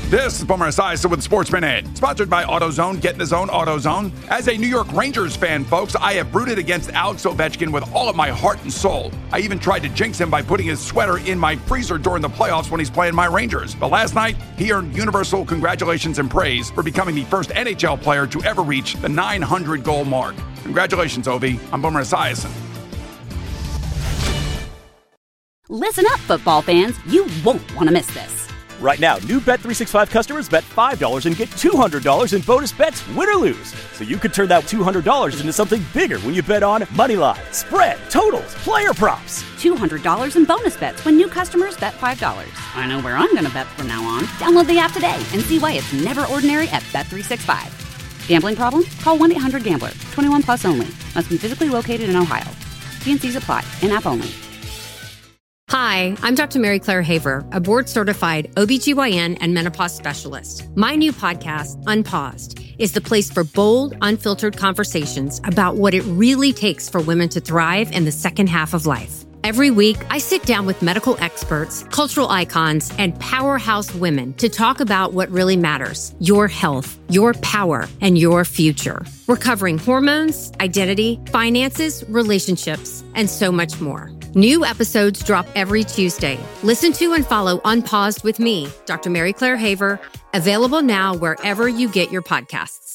This is Boomer Esiason with Sports Minute, sponsored by AutoZone. Get in the zone, AutoZone. As a New York Rangers fan, folks, I have rooted against Alex Ovechkin with all of my heart and soul. I even tried to jinx him by putting his sweater in my freezer during the playoffs when he's playing my Rangers. But last night, he earned universal congratulations and praise for becoming the first NHL player to ever reach the 900-goal mark. Congratulations, Ovi. I'm Boomer Esiason. Listen up, football fans. You won't want to miss this. Right now, new Bet365 customers bet $5 and get $200 in bonus bets, win or lose. So you could turn that $200 into something bigger when you bet on money line, spread, totals, player props. $200 in bonus bets when new customers bet $5. I know where I'm going to bet from now on. Download the app today and see why it's never ordinary at Bet365. Gambling problem? Call 1-800-GAMBLER. 21 plus only. Must be physically located in Ohio. T&Cs apply. In-app only. Hi, I'm Dr. Mary Claire Haver, a board-certified OBGYN and menopause specialist. My new podcast, Unpaused, is the place for bold, unfiltered conversations about what it really takes for women to thrive in the second half of life. Every week, I sit down with medical experts, cultural icons, and powerhouse women to talk about what really matters: your health, your power, and your future. We're covering hormones, identity, finances, relationships, and so much more. New episodes drop every Tuesday. Listen to and follow Unpaused with me, Dr. Mary Claire Haver, available now wherever you get your podcasts.